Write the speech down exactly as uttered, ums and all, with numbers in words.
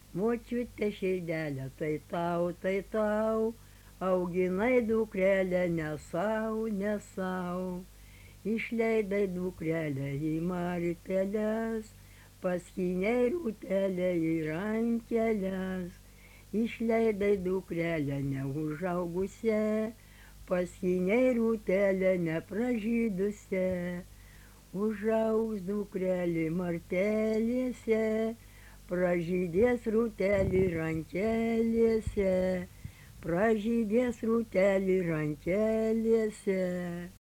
Močiute širdelė, tai tau, tai tau, auginai dukrelę ne sau, ne sau. Išleidai dukrelę į marteles, paskynei rūtelę į rankeles. Išleidai dukrelę neužaugusią, paskynei rūtelę nepražydusią. Užaugs dukrelė martelėse, pražydės rūtelį rankelėse, pražydės rūtelį rankelėse.